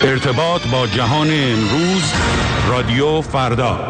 ارتباط با جهان امروز، رادیو فردا.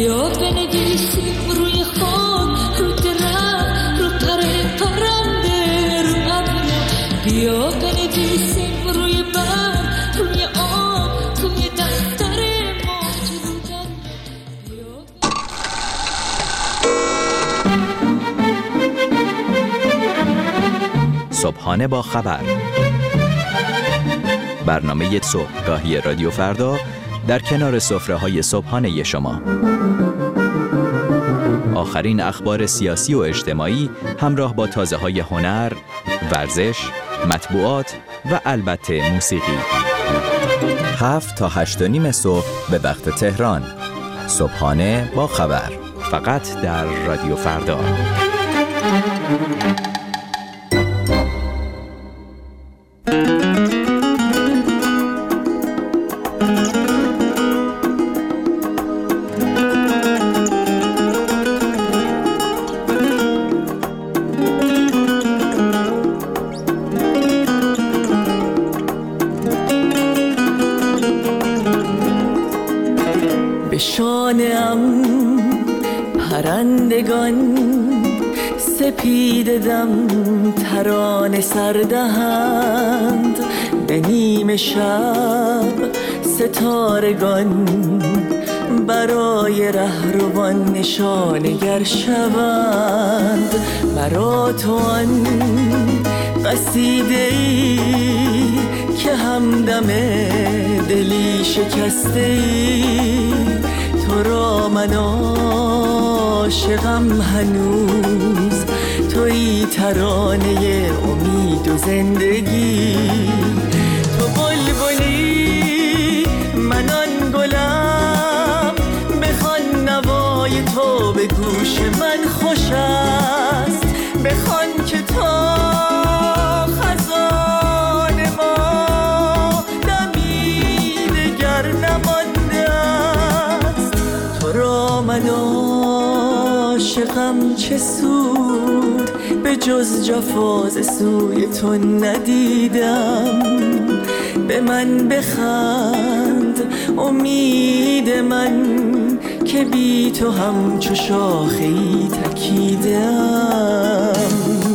بیا بنویسیم روی خاک، رو درخت، رو پر پرنده، رو ابر. بیا بنویسیم روی برف، روی آب، توی دفتر موج. صبحانه با خبر، برنامه صبحگاهی رادیو فردا در کنار سفره‌های صبحانه شما. آخرین اخبار سیاسی و اجتماعی همراه با تازه‌های هنر، ورزش، مطبوعات و البته موسیقی. 7 تا 8:30 صبح به وقت تهران. صبحانه با خبر، فقط در رادیو فردا. به شانه‌ام پرندگان سپیده دم ترانه سردهند، به نیمه شب ستارگان برای رهروان نشانگر شوند. مرا تو آن قصیده‌ای که همدم دلی شکسته‌ای، تو را من عاشقم هنوز، تویی ترانه امید و زندگی. تو بلبلی من آن گلم، بخوان نوای تو به گوش من خوش است، بخوان که تا خزان ما دمی دگر نمانده است. تو را من عاشقم چه سود، به جز جفا ز سوی تو ندیدم. به من بخند امید من، که بی تو همچو شاخه‌ای تکیدم.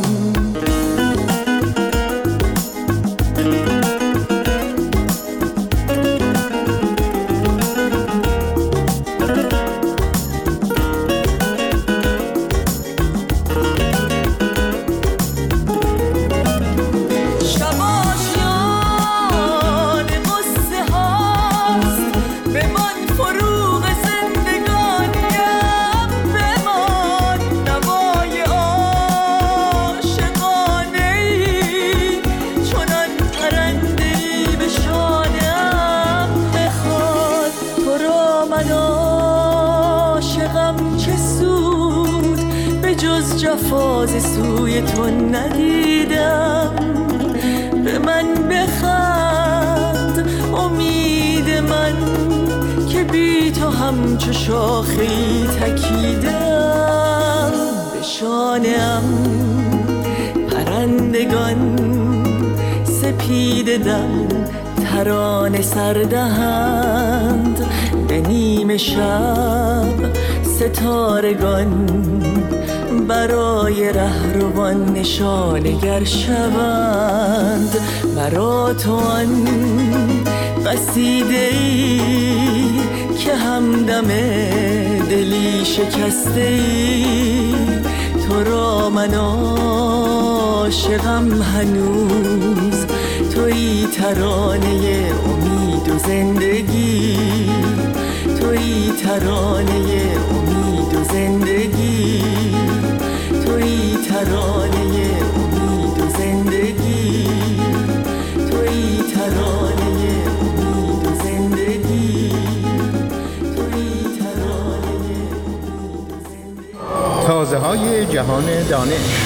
جفا ز سوی تو ندیدم. به من بخند امید من، که بی تو همچو شاخه‌ای تکیدم. به شانه‌ام پرندگان سپیده دم ترانه سردهند، به نیمه شب ستارگان برای رهروان نشانگر شوند. مرا تو آن قصیده‌ای که همدم دلی شکسته‌ای، تو را من عاشقم هنوز، تویی ترانه امید و زندگی، تویی ترانه امید و زندگی، تویی ترانه امید و زندگی، تویی ترانه امید و زندگی، تویی ترانه امید و زندگی. تازه‌های جهان دانش.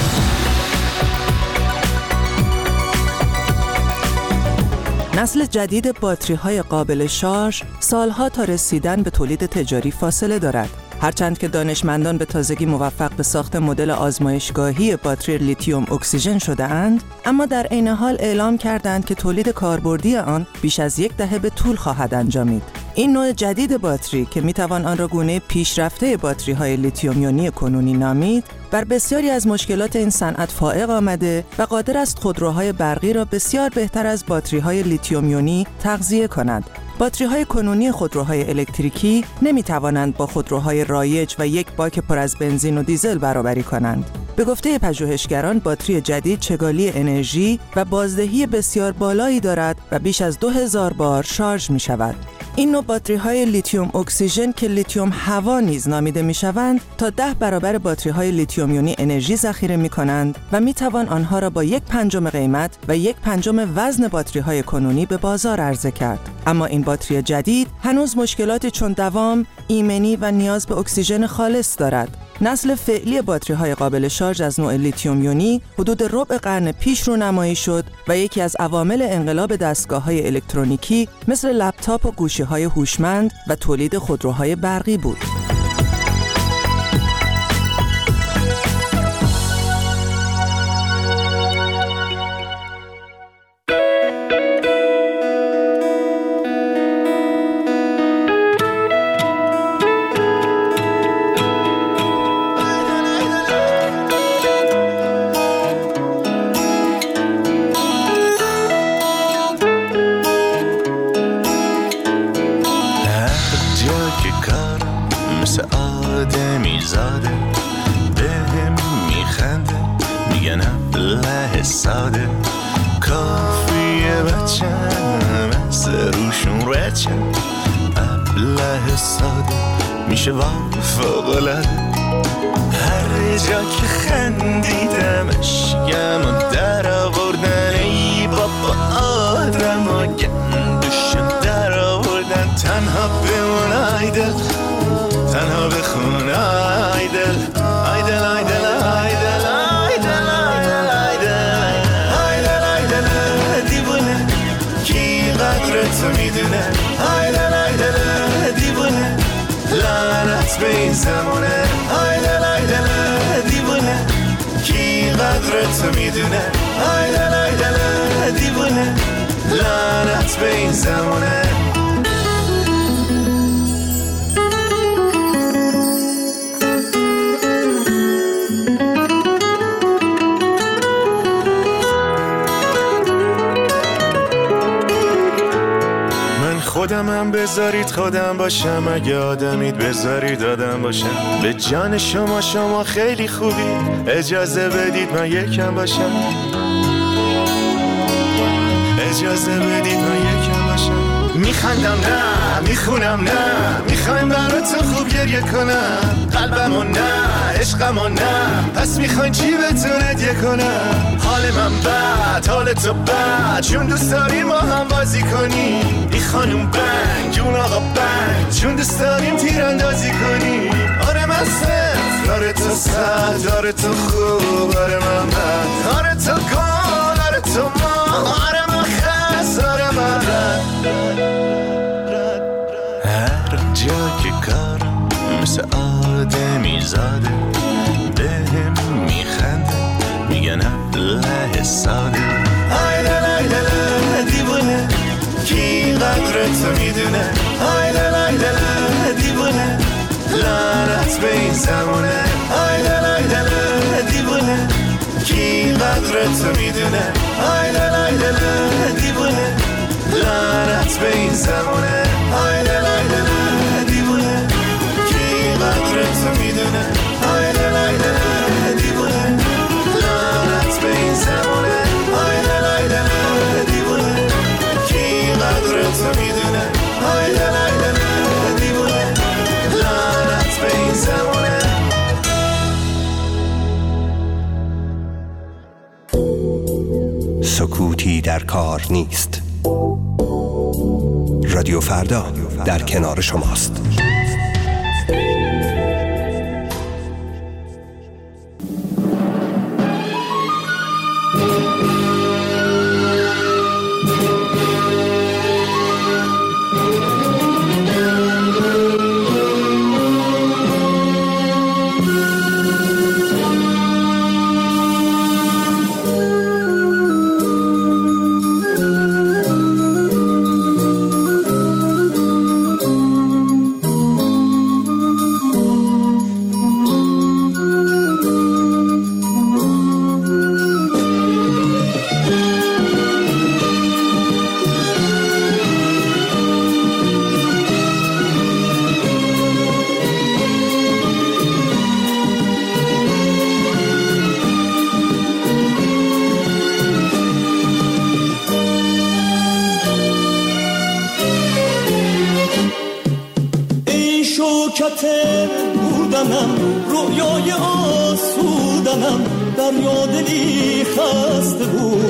نسل جدید باتری‌های قابل شارژ سالها تا رسیدن به تولید تجاری فاصله دارد. هرچند که دانشمندان به تازگی موفق به ساخت مدل آزمایشگاهی باتری لیتیوم اکسیژن شده‌اند، اما در عین حال اعلام کردند که تولید کاربردی آن بیش از 10 دهه به طول خواهد انجامید. این نوع جدید باتری که میتوان آن را گونه پیشرفته باتری‌های لیتیوم یونی کنونی نامید، بر بسیاری از مشکلات این صنعت فائق آمده و قادر است خودروهای برقی را بسیار بهتر از باتری‌های لیتیوم یونی تغذیه کند. باتری‌های کنونی خودروهای الکتریکی نمی‌توانند با خودروهای رایج و یک باک پر از بنزین و دیزل برابری کنند. به گفته پژوهشگران، باتری جدید چگالی انرژی و بازدهی بسیار بالایی دارد و بیش از 2000 بار شارژ می‌شود. این نوع باتری‌های لیتیوم اکسیژن که لیتیوم هوا نیز نامیده می‌شوند، تا 10 برابر باتری‌های لیتیوم یونی انرژی ذخیره می‌کنند و می‌توان آنها را با 1/5 قیمت و 1/5 وزن باتری‌های کنونی به بازار عرضه کرد. اما این باتری جدید هنوز مشکلاتی چون دوام، ایمنی و نیاز به اکسیژن خالص دارد. نسل فعلی باتری‌های قابل شارژ از نوع لیتیوم یونی حدود ربع قرن پیش رونمایی شد و یکی از عوامل انقلاب دستگاه‌های الکترونیکی مثل لپتاپ و گوشی‌های هوشمند و تولید خودروهای برقی بود. ساده کافیه بچم از روشون رچم ابله ساده میشه فوق‌العاده هر جا که خندیدم اشکم و در آوردن ای بابا آدم و گندشو در آوردن تنها بمون آیدل تنها بخون آیدل آیدل آیدل آیدل تو میدونه آیدل آیدل دیوونه لعنت به این زمونه آیدل آیدل دیوونه کی قدر تو میدونه آیدل آیدل دیوونه لعنت به این زمونه خودمم بذارید خودم باشم اگه آدمید بذارید آدم باشم به جان شما خیلی خوبی اجازه بدید من یکم باشم اجازه بدید من یکم باشم میخندم نه میخونم نه میخوایم براتون خوب گریه کنم قلبمو نه عشقمو نه پس میخواین چی بهتون هدیه کنم حال من بد حال تو بد چون دوست داریم ما هم بازی کنیم این خانوم بنگ اون آقا بنگ چون دوست داریم تیراندازی کنیم آره من صفر آره تو صد آره تو خوب آره من بد آره تو گل آره تو ما آره من خست آره من هر جا که کارم مثل آدمی زاده بهم میخنده میگن ابله ساده آیدل آیدل دیوونه کی قدر تو میدونه آیدل آیدل دیوونه لعنت به این زمونه آیدل آیدل دیوونه کی قدر تو میدونه آیدل آیدل دیوونه لعنت به این زمونه آیدل آیدل دیوونه کی قدر تو میدونه آیدل آیدل دیوونه لعنت به این زمونه آیدل آیدل دیوونه کی قدر تو میدونه آیدل آیدل دیوونه لعنت به این زمونه سکوتی در کار نیست. رادیو فردا در کنار شماست. شوکت بودنم، رویای آسودنم، در یادلی خسته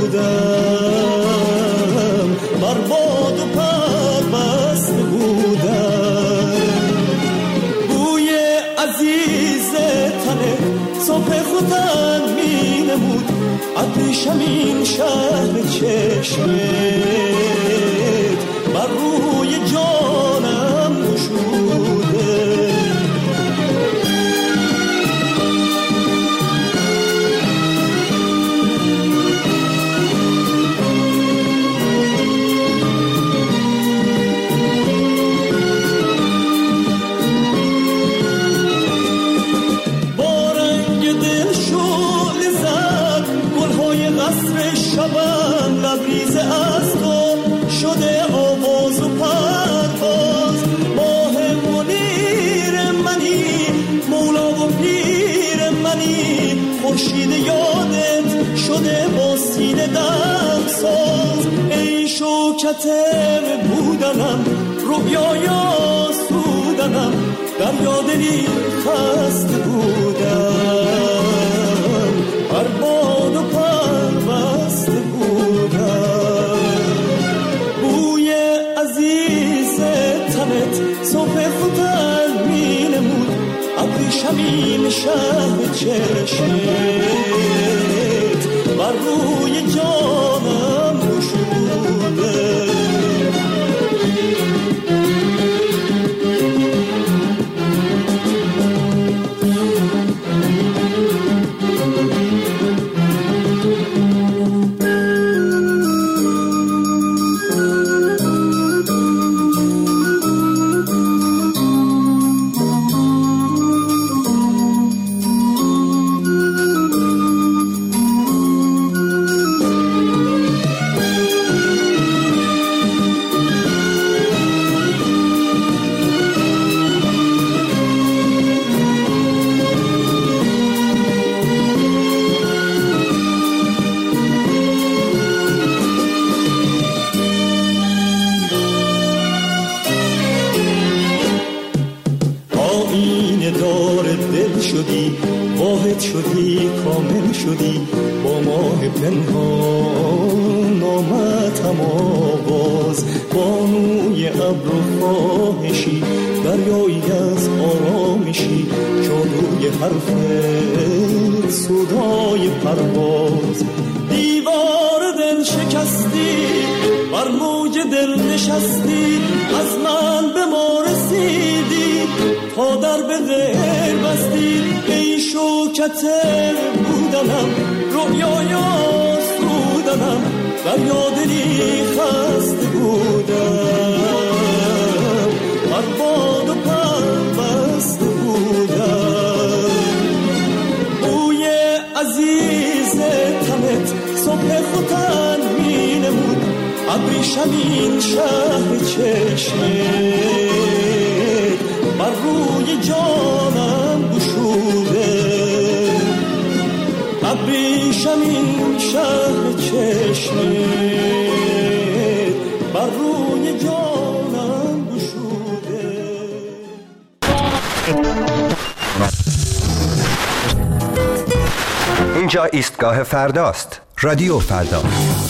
بودم، برباد و پربسته بودم. بوی عزیز تنه صبح خودم می نمود، ابریشم این شهر چشمت بر روی جانم نشوده. با رنگ دل شعله زد گلهای قصر شبم، لبریز از تو شده آواز و پرواز. ماه منیر منی، مولا و پیر منی، خورشید یادت شده با سینه دم ساز. ای شوکت بودنم، رویای آسودنم، در یادلی خسته بودم، برباد و پربسته بودم. بوی عزیز تنت صبح خودم می نمود، ابریشم این شهر چشمت بر روی جانم نشوده. واحد شدی، کامل شدی، با ماه پنهان آمد هم آواز. بانوی ابر و خواهشی، دریایی از آرامشی، جادوی حرفت صدای پرواز. دیوار دل شکستی، بر موج دل نشستی، از من به ما رسیدی، تا در به غیر بستی. ای شوکت بودنم، رویای آسودنم، در یادلی خسته بودم، برباد و پربسته بودم. بوی عزیز تنت صبح خودم می نمود، ابریشم این شهر چشمت بر روی جانم گشوده. ابریشم این شهر چشمت بر روی جانم گشوده. اینجا ایستگاه فرداست. رادیو فردا.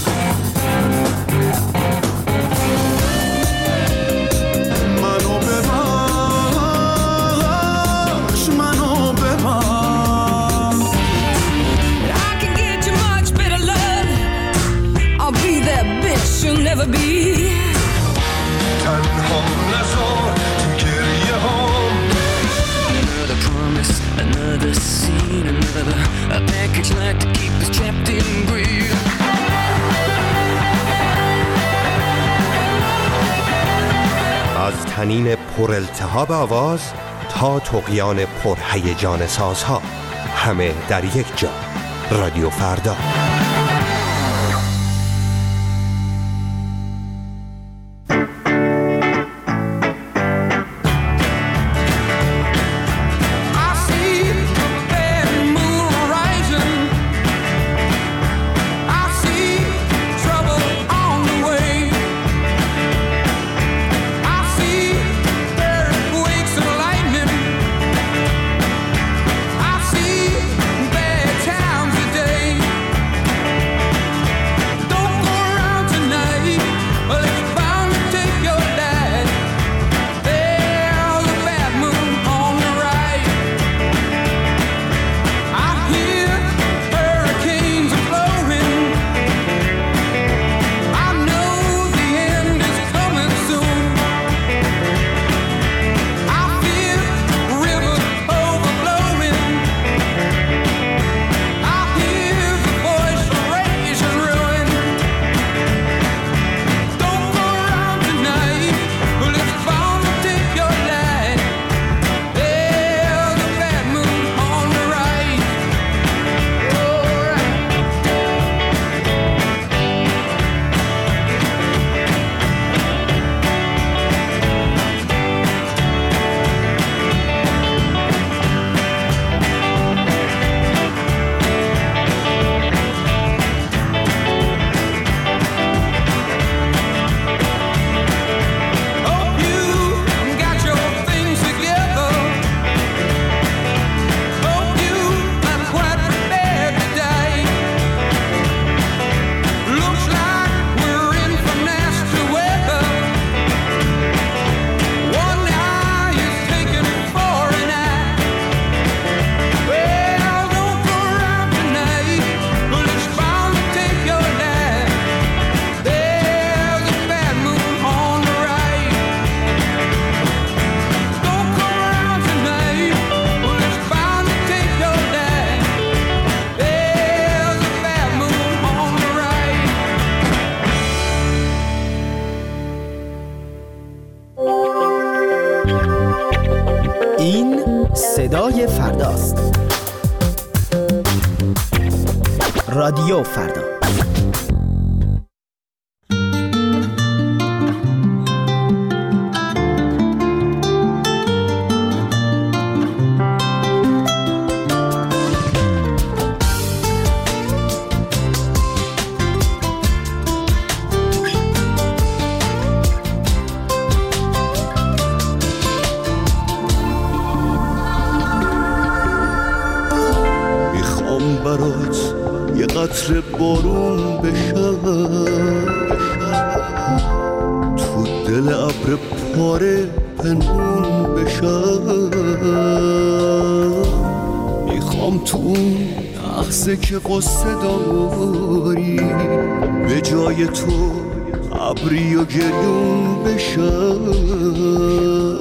از تنین پر التهاب آواز تا طغیان پر هیجان سازها، همه در یک جا. رادیو فردا. Lightning این صدای فرداست. رادیو فردا. برات یه قطره بارون بشم، تو دل ابر پاره پنهون بشم. میخوام تو اون لحظه که قصه داری به جای تو ابری و گریون بشم.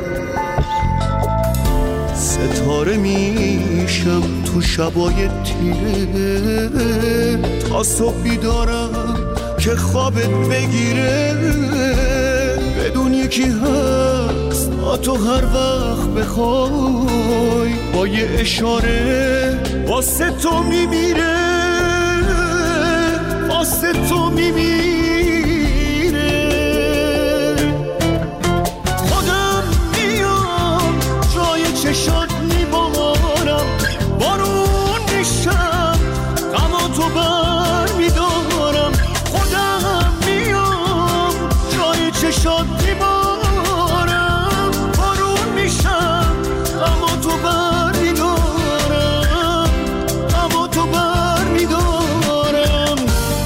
ستاره میشم تو شبای تیره تا صبح بیدارم که خوابت بگیره. بدون یکی هست تا تو هر وقت بخوای با یه اشاره واسه تو میمیره، واسه تو میمیره. خودم میام جای چشات میبارم، بارون میشم غم تو بر میدارم. خودم میام جای چشات میبارم، بارون میشم غم تو بر میدارم، غم تو بر میدارم.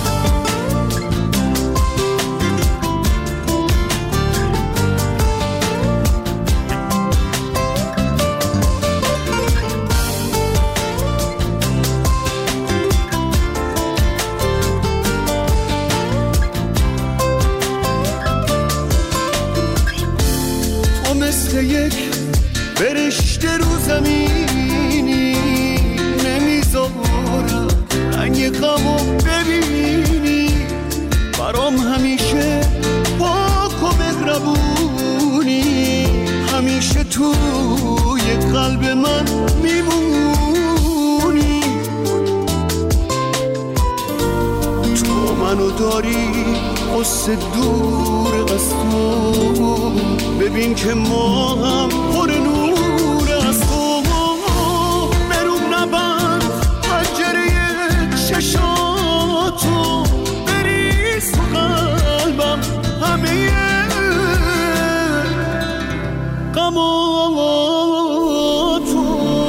مثل یک فرشته رو زمینی نمیذارم رنگ غمو ببینی. برام همیشه پاک و مهربونی، همیشه توی قلب من میمونی. تو منو داری قصه دور از تو، ببین که ما هم پر نور از تو. برون نبند پنجره چشاتو، بریز تو قلبم همه غماتو.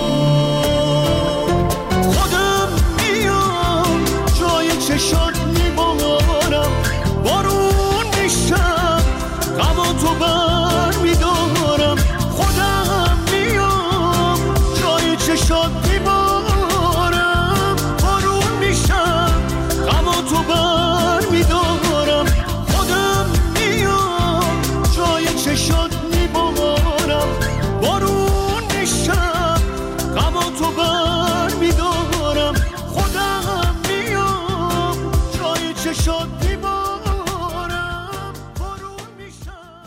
خودم میام جای چشات میبارم، بارون میشم غماتو بر میدارم. خودم میام جای چشات میبارم، بارون میشم غماتو بر میدارم. خودم میام جای چشات میبارم، بارون میشم غماتو بر میدارم. خودم میام جای چشات میبارم، بارون میشم.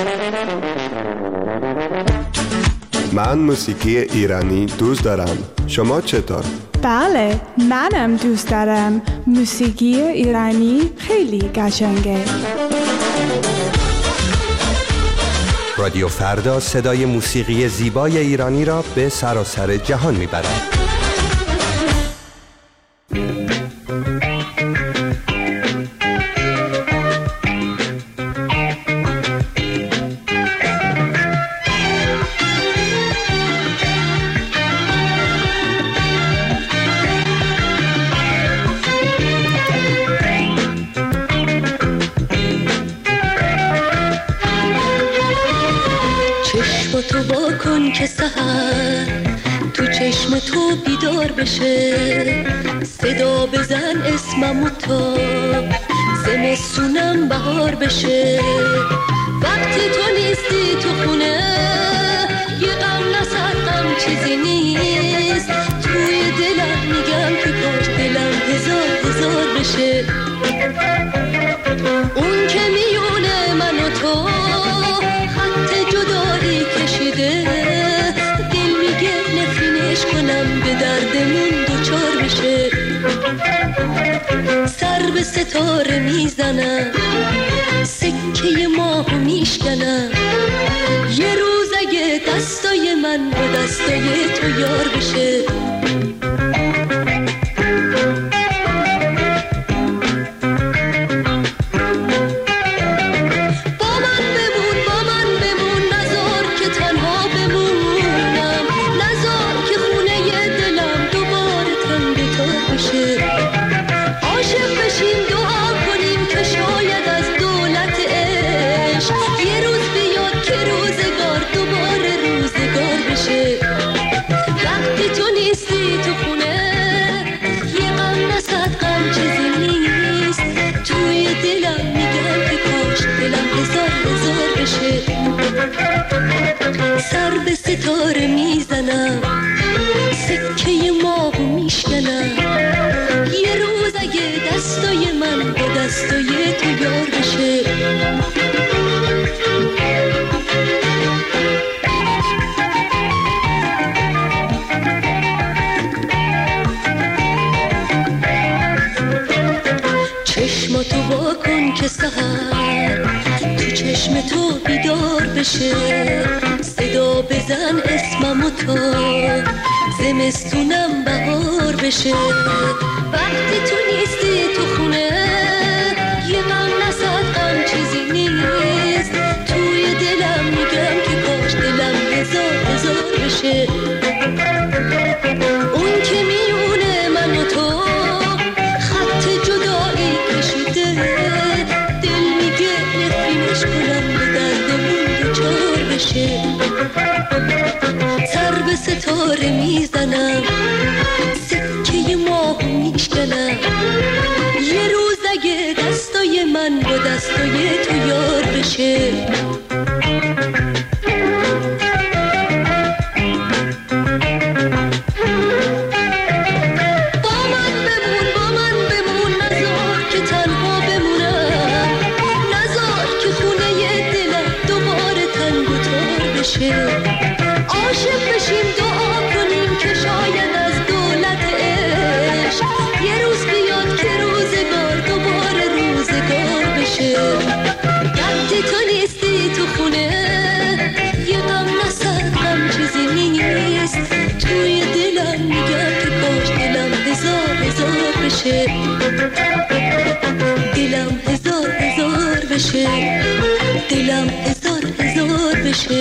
من موسیقی ایرانی دوست دارم. شما چطور؟ بله، منم دوست دارم. موسیقی ایرانی خیلی قشنگه. رادیو فردا صدای موسیقی زیبای ایرانی را به سراسر جهان میبرد. تو با کن که سحر تو چشم تو بیدار بشه، صدا بزن اسممو تا زمستونم بهار بشه. وقتی تو نیستی تو خونه یه غم نسر غم چیزی نیست، توی دلم میگم که کاش دلم هزار هزار بشه. اون که میونه من و تو خط جدایی کشیده، به دردمون دوچار بشه. سر به ستاره میزنم، سکه ماهو میشکنم. یه روز اگه دستای من با دستای تو یار بشه. سر به ستاره میزنم، سکه ماهو میشکنم. یه روز اگه دستای من با دستای تو یار بشه. چشماتو وا کن که سحر تو چشم تو بیدار بشه. صدا بزن اسممو تا زمستونم بهار بشه. وقتی تو نیستی تو خونه یه غم نصد غم چیزی نیست. توی دلم میگم که کاش دلم هزار بشه. اون که میونه من و تو خط جدایی کشیده. دل میگه نفرینش کنم به دردمون دوچار بشه. سر به ستاره میزنم، سکه ماهو میشکنم. یه روز اگه دستای من با دستای تو یار بشه. عاشق بشیم دعا کنیم که شاید از دولت عشق یه روز بیاد که روزگار دوباره روزگار بشه. وقتی تو نیستی تو خونه یه غم نصد غم چیزی نیست. توی دلم میگم که کاش دلم هزار بشه. دلم هزار بشه. دلم هزار بشه.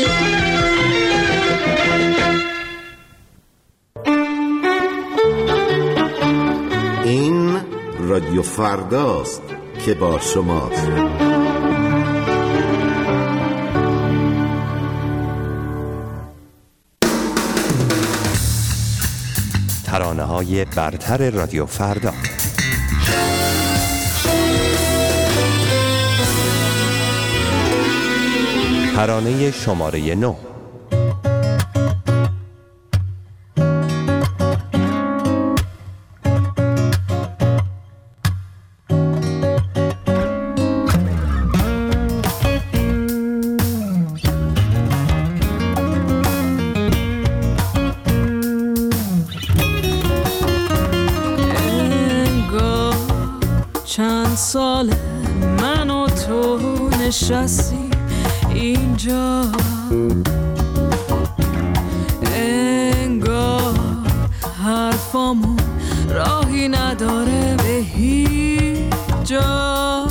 این رادیو فرداست که با شماست. ترانه‌های برتر رادیو فردا. ترانه شماره 9. چند سال من و تو نشستی اینجا، انگار حرفامون راهی نداره به هیچ جا.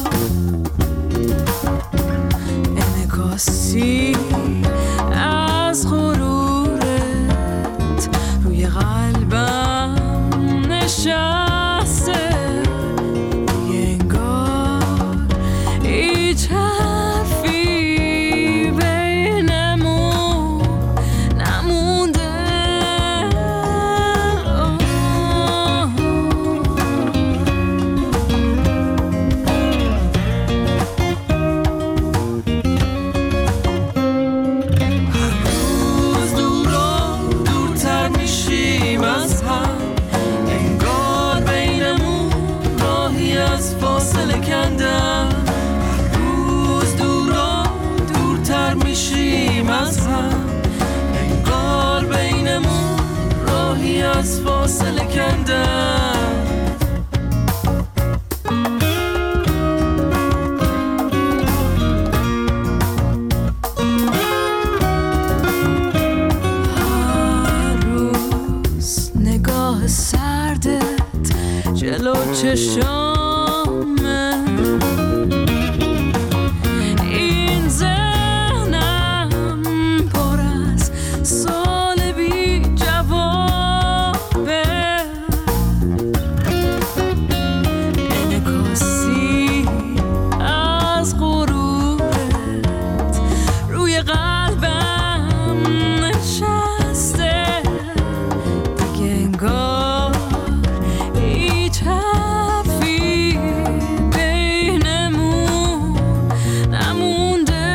انعکاسی از غرورت روی قلبم نشسته. انگار هیچ حرفی بین جلو چشامه، این ذهنم پر از سال بی جوابه، انعکاسی از غرورت روی قلبم نشسته، دیگه انگار هیچ حرفی بینمون نمونده.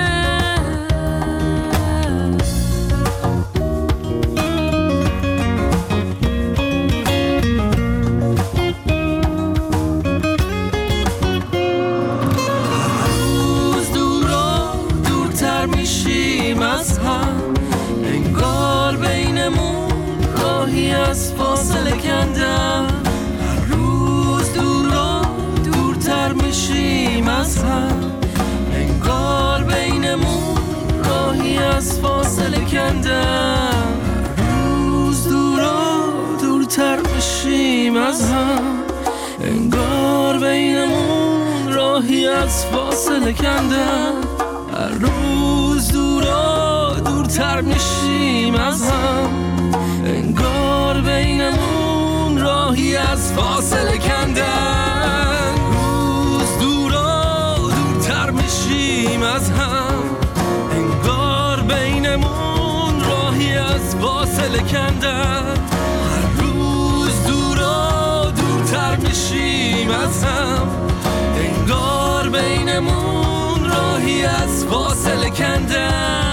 روز دور و دورتر میشیم از هم، انگار بینمون راهی از فاصله کندم. هر روز دور و دورتر میشیم از هم، انگار بینمون راهی از فاصله کندم. روز دور و دورتر میشیم از هم، انگار بینمون راهی از فاصله کندم. هر روز دور و دورتر میشیم از هم، انگار بینمون راهی از فاصله کندن. روز دور و دورتر میشیم از هم، انگار بینمون راهی از فاصله کندن. هر روز دور و دورتر میشیم از هم، انگار بینمون راهی از فاصله کندن.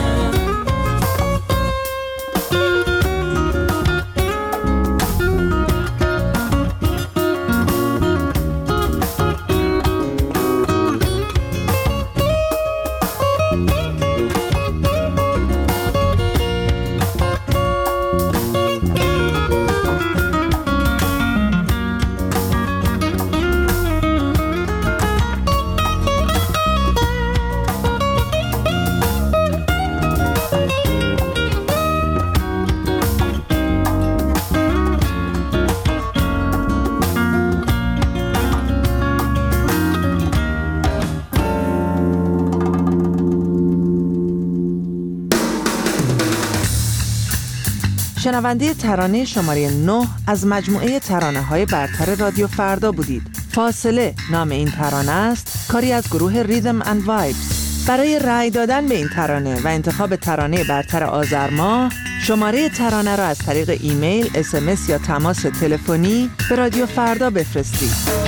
شنونده ترانه شماره 9 از مجموعه ترانه‌های برتر رادیو فردا بودید. فاصله نام این ترانه است، کاری از گروه ریدم اند وایبز. برای رأی دادن به این ترانه و انتخاب ترانه برتر آذر ماه، شماره ترانه را از طریق ایمیل، SMS یا تماس تلفنی به رادیو فردا بفرستید.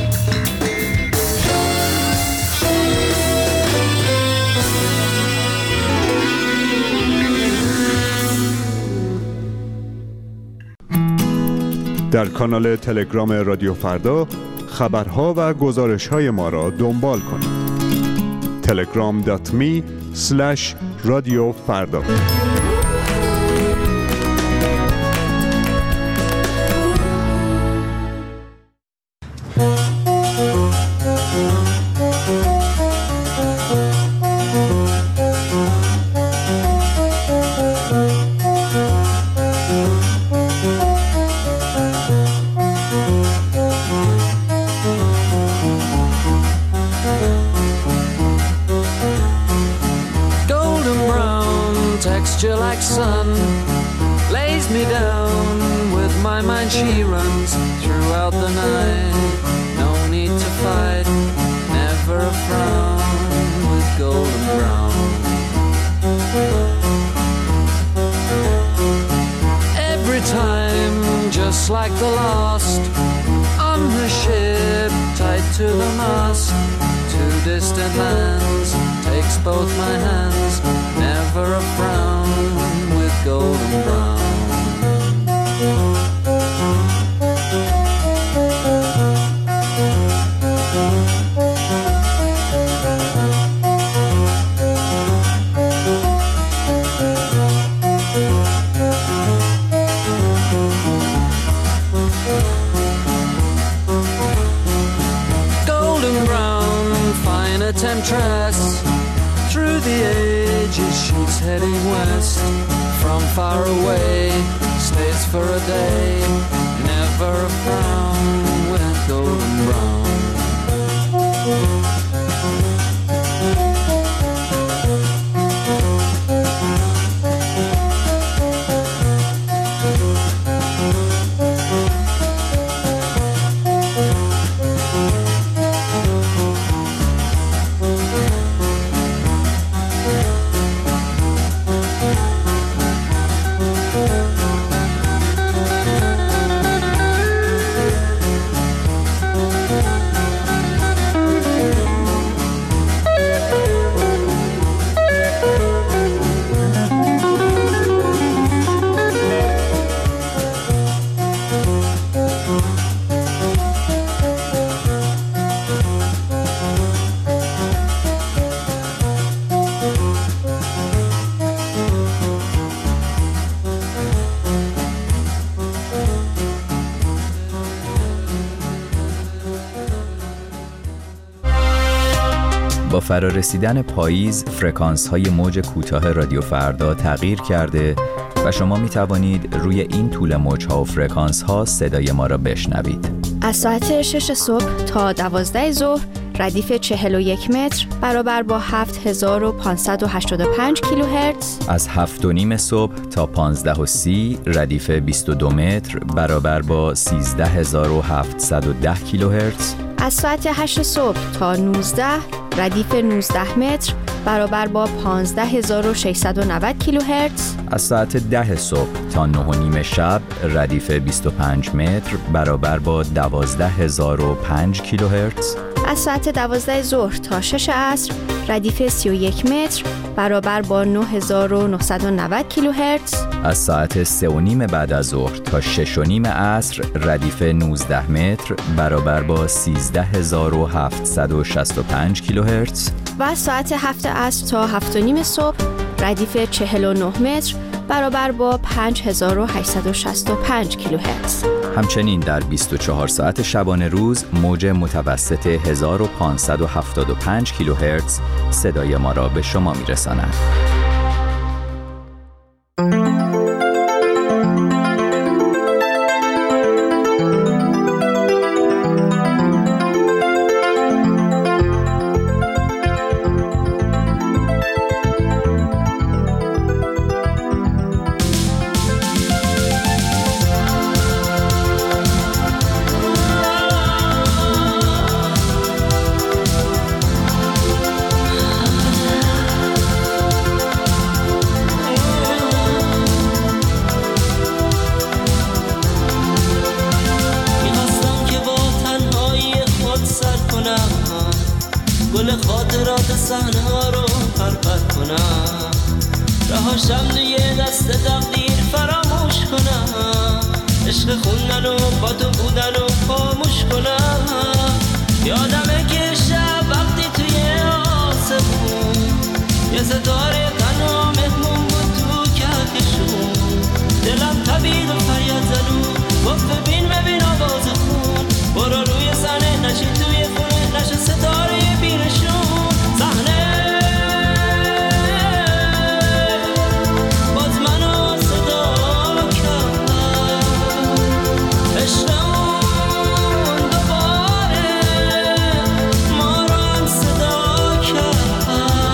در کانال تلگرام رادیو فردا خبرها و گزارش‌های ما را دنبال کنید. telegram.me/رادیو فردا. Like sun lays me down with my mind, she runs throughout the night. No need to fight, never a frown with golden brown. Every time, just like the last, on her ship tied to the mast. Two distant lands takes both my hands, never a frown with golden brown. Golden brown, fine a temptress. Through the ages she's heading west. From far away, stays for a day, never a frown with golden brown. با فرارسیدن پاییز فرکانس‌های موج کوتاه رادیو فردا تغییر کرده و شما می توانید روی این طول موج‌ها و فرکانس‌ها صدای ما را بشنوید. از ساعت 6 صبح تا 12 ظهر ردیف 41 متر برابر با 7585 کیلوهرتز. از 7:30 صبح تا 15:30 ردیف 22 متر برابر با 13710 کیلوهرتز. از ساعت 8 صبح تا 19 ردیف 19 متر برابر با 15690 کیلوهرتز. از ساعت 10 صبح تا 9:30 شب ردیف 25 متر برابر با 12005 کیلوهرتز. از ساعت 12 ظهر تا 6 عصر ردیف 31 متر برابر با 9990 کیلوهرتز. از ساعت 3:30 بعد از ظهر تا 6:30 عصر ردیف 19 متر برابر با 13765 کیلوهرتز. و از ساعت 7 عصر تا 7:30 صبح ردیف 49 متر برابر با 5865 کیلوهرتز. همچنین در 24 ساعت شبانه روز موج متوسط 1575 کیلوهرتز صدای ما را به شما می‌رساند. گل خاطرات صحنه ها رو پرپر کنم، رهاشم توی دست تقدیر فراموش کنم، عشق خوندن و با تو بودن و خاموش کنم. یادمه که شب وقتی توی آسمون یه ستاره تنها مهمون بود تو کهکشون، دلم تبید و فریاد زنون گفت ببین آواز خون، برو روی صحنه نشین توی خونه نشه ستاره بیرشون. صحنه باز منو صدا کرد، عشقمون دوباره ما رو هم صدا کرد.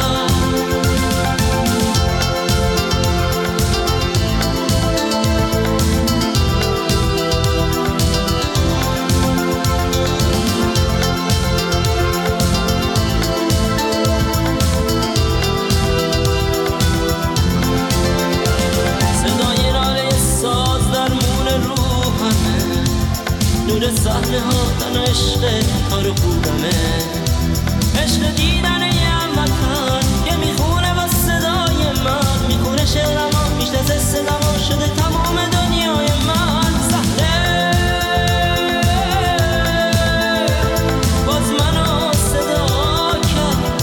نور صحنه ها تن عشق کار خوبمه، عشق دیدن یه هموطن که میخونه با صدای من، میخونه شعرم میشناسه صدامو شده تمام دنیای من. صحنه باز منو صدا کرد،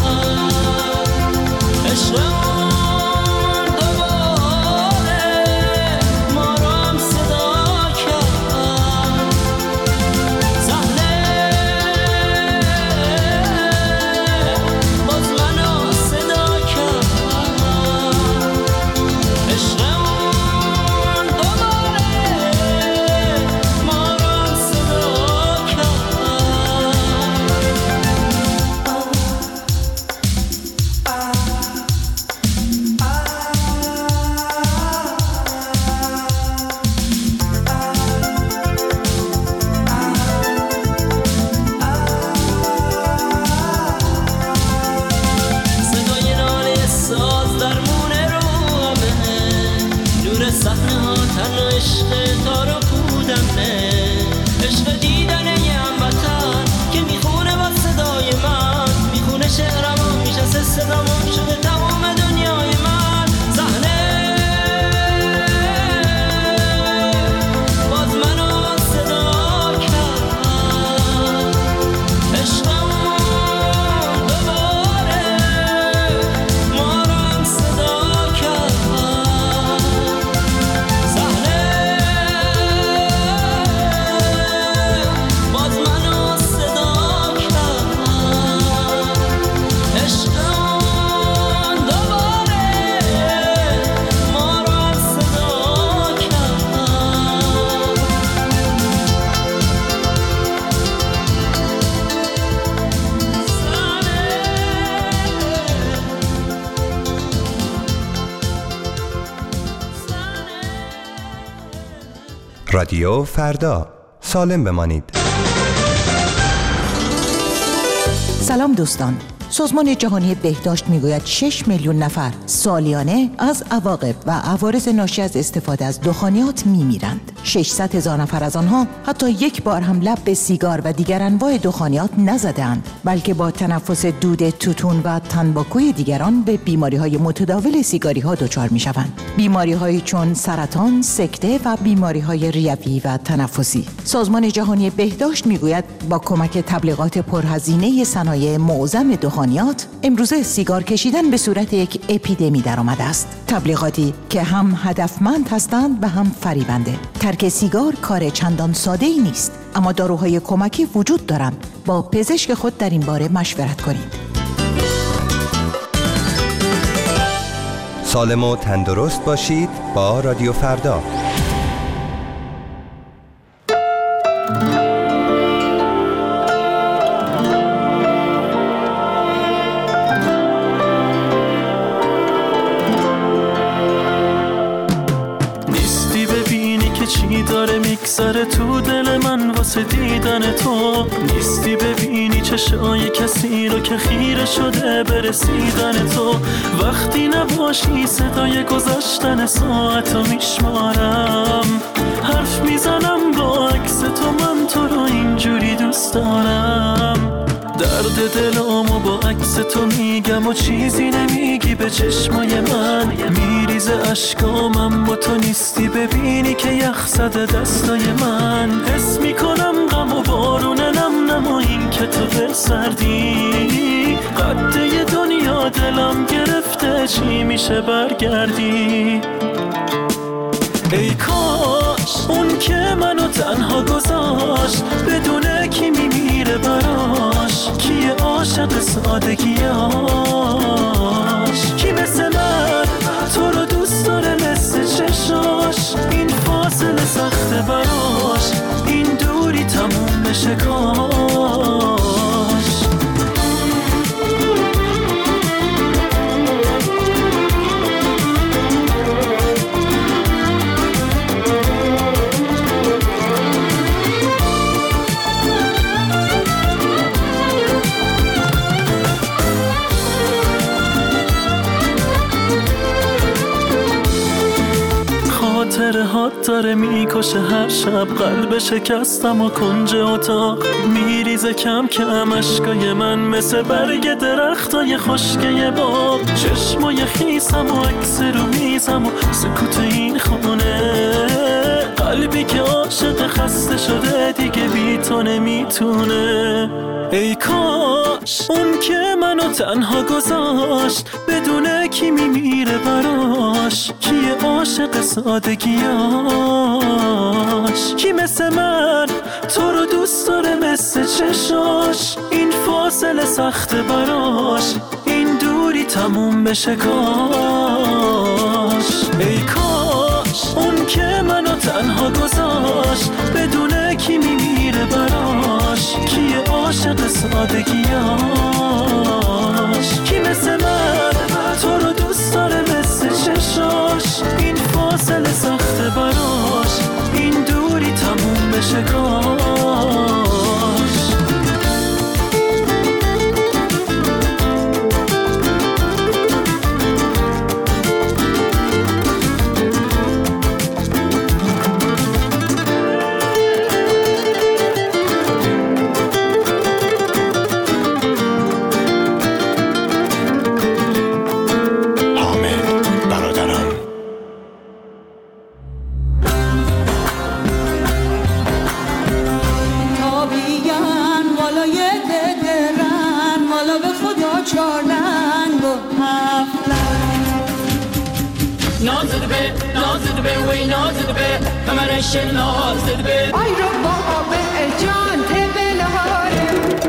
عشقمون دوباره ما رو هم صدا کرد. عشق تار و پودم نه، عشق دیدن یه هموطن که میخونه با صدای من، میخونه شعرم و میشسته صدامون شده تمام دنیای من. صحنه باز منو صدا کرد، عشقمون دوباره ما رو هم صدا کرد. صحنه باز منو صدا کرد، عشقمون دوباره ما رو هم صدا کرد. رادیو فردا، سالم بمانید. سلام دوستان. سازمان جهانی بهداشت میگوید 6 میلیون نفر سالیانه از عواقب و عوارض ناشی از استفاده از دخانیات میمیرند. 600,000 نفر از آنها حتی یک بار هم لب به سیگار و دیگر انواع دخانیات نزدند، بلکه با تنفس دود توتون و تنباکوی دیگران به بیماری‌های متداول سیگاری‌ها دچار می‌شوند. بیماری‌هایی چون سرطان، سکته و بیماری‌های ریوی و تنفسی. سازمان جهانی بهداشت میگوید با کمک تبلیغات پرهزینه صنایع معظم دخانیات، امروزه سیگار کشیدن به صورت یک اپیدمی درآمده است. تبلیغاتی که هم هدفمند هستند و هم فریبنده. ترک سیگار کار چندان ساده‌ای نیست، اما داروهای کمکی وجود دارند. با پزشک خود در این باره مشورت کنید. سالم و تندرست باشید با رادیو فردا. میگذره تو دل من واسه دیدن تو، نیستی ببینی چشای کسی رو که خیره شده به رسیدن تو. وقتی نباشی صدای گذشتن ساعتو میشمارم، حرف میزنم با عکس تو، من تو رو اینجوری دوست دارم. درد دلامو با عکس تو میگم و چیزی نمیگی به چشمای من، میریزه اشکامم با تو نیستی ببینی که یخ زده دستای من. حس میکنم غم و بارون نم نم و این که تو به سردی، قده دنیا دلم گرفته چی میشه برگردی. ای کاش اون که منو تنها گذاشت بدونه کی میمیره براش، کیه عاشق سادگیاش، کی مثل من تو رو دوست داره مثل چشاش. این فاصله سخته براش، این دوری تموم بشه کاش. خاطرهات داره میکشه هر شب، قلب شکستم و کنج اتاق میریزه کم کم اشکای من مثل برگ درختای خشکه باغ. چشمای خیسم و عکس رو میزم و سکوت این خونه، قلبی که عاشق خسته شده دیگه بی تو نمیتونه. ای کاش اون که منو تنها گذاشت بدونه کی میمیره براش، کیه عاشق سادگیاش، کی مثل من تو رو دوست داره مثل چشاش. این فاصله سخته براش، این دوری تموم بشه کاش. ای کاش اون که منو تنها گذاشت بدونه کی میمیره براش، کیه عاشق سادگیاش، کی مثل من تو رو دوست داره مثل چشاش. این فاصله سخته براش، این دوری تموم بشه کاش. به وی نازد به کمرش نازد به ای رو بابا جان تبلهاره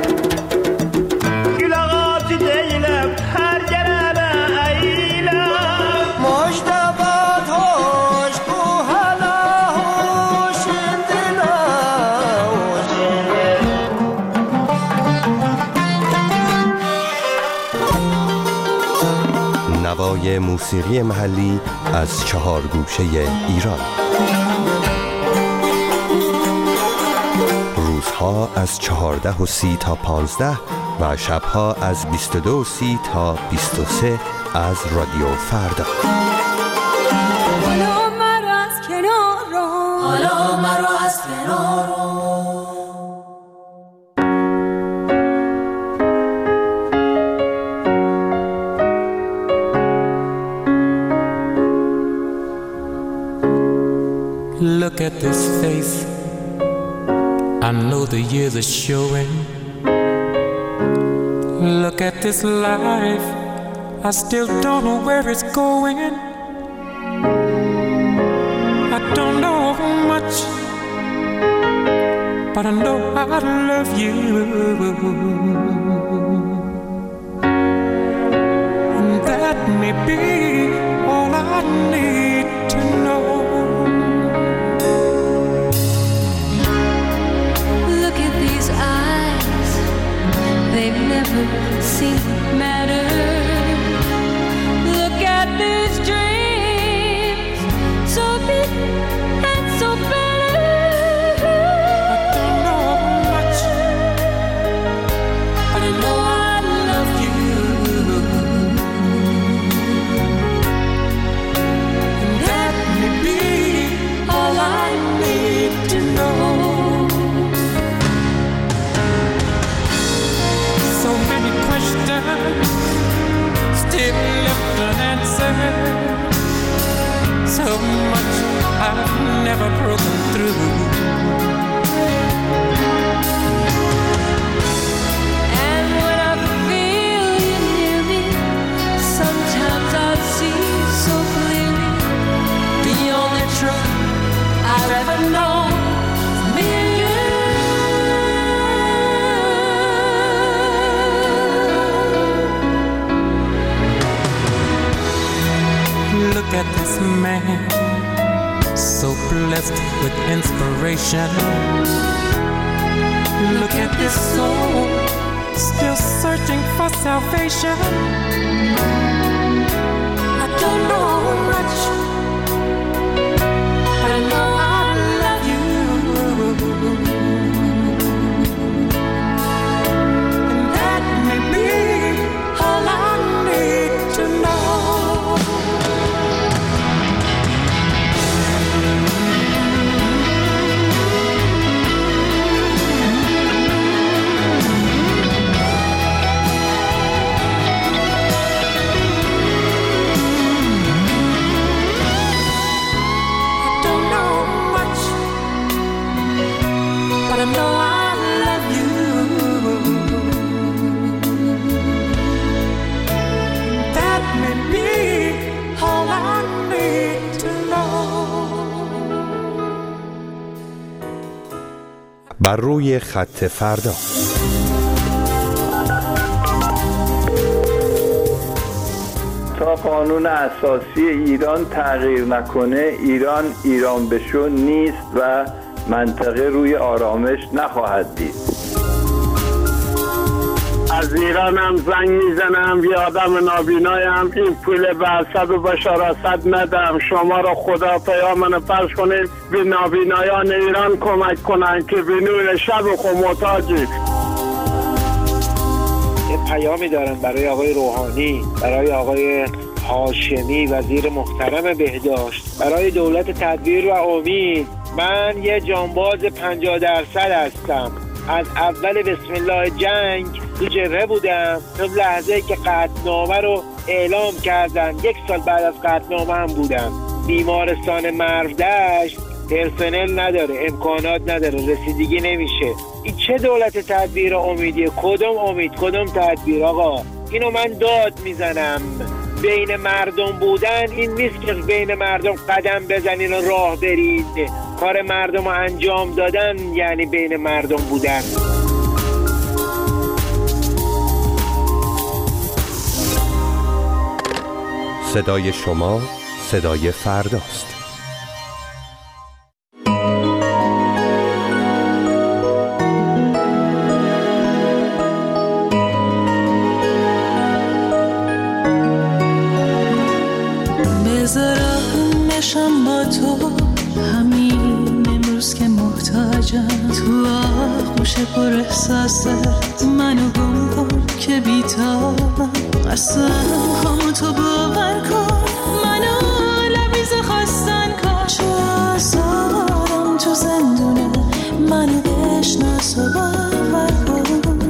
گلاغات دیلم هر جرابه ایلم مجتبات هوش کو هلا هوش دلا نوای موسیقی محلی از 4 گوشه ایران. روزها از 14:30 تا 15 و شبها از 22:30 تا 23 از رادیو فردا. حالا مرا از کنار رو، حالا مرا از کنار رو. Look at this face, I know the years are showing. Look at this life, I still don't know where it's going. I don't know much, but I know I love you. And that may be all I need to know. They've never seen matter. Look at these dreams, so big and so better. I don't know much, but I know I love you. And that may be all I need to know. So many questions, still left unanswered. So much I've never broken through. And when I feel you near me, sometimes I see so clearly the only truth I've ever known. Me and you. Look at this man, so blessed with inspiration. Look at this soul, still searching for salvation. I don't know much, but I know I love you. And that may be all I need to know. بر روی خط فردا. تا قانون اساسی ایران تغییر نکنه، ایران بشو نیست و منطقه روی آرامش نخواهد دید. از ایرانم زنگ میزنم، یه آدم نابینایم، این پول برصد و بشاراست ندم. شما را خدا پیامن فرض کنید به نابینایان ایران کمک کنن که به نور شب خود محتاجید. یه پیامی دارن برای آقای روحانی، برای آقای هاشمی وزیر محترم بهداشت، برای دولت تدبیر و امید. من یه جانباز 50% هستم. از اول بسم الله جنگ تو جبهه بودم تا لحظه که قطعنامه رو اعلام کردن. 1 سال بعد از قطعنامه هم بودم. بیمارستان مرودشت پرسنل نداره، امکانات نداره، رسیدگی نمیشه. این چه دولت تدبیر امیدیه؟ کدوم امید، کدوم تدبیر؟ آقا اینو من داد میزنم بین مردم بودن این نیست که بین مردم قدم بزنین و راه برید. کار مردم رو انجام دادن یعنی بین مردم بودن. صدای شما صدای فرداست. بذارم بشم با تو همین امروز که محتاجم، تو آغوش پر احساست منو گم کن که بیتابم. اصلا خواهم تو باور کن منو لبیز خواستن کن، چو آزادم تو زندونه منو بشناس و باور کن.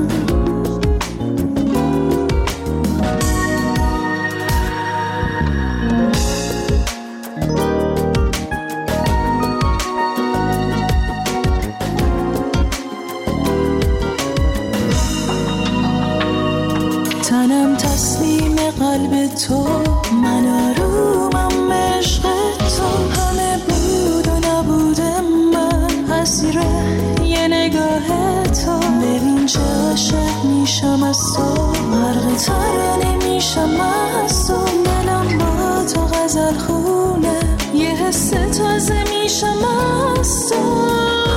تنم تسلیم قلب تو، من آرومم عشق تو، همه بود و نبود من اسیر یه نگاه تو. ببین چه عاشق میشم از تو، غرق ترانه میشم از تو، دلم با تو غزل خونه، یه حس تازه میشم از تو.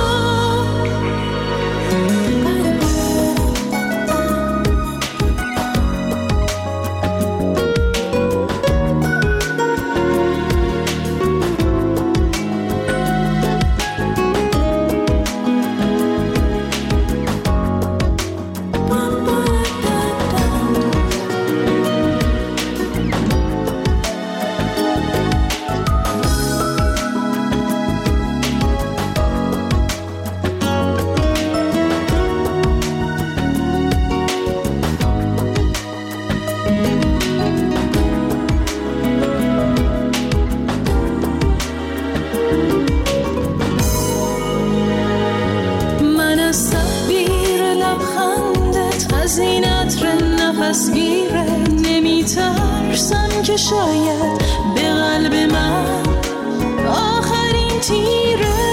که شاید به قلب من آخرین تیره،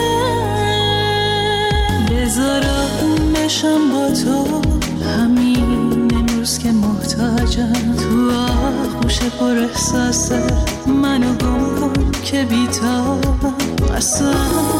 بذارم بشم با تو همین امروز که محتاجم، تو آغوش پر احساست منو گم کن که بیتابم. اصلا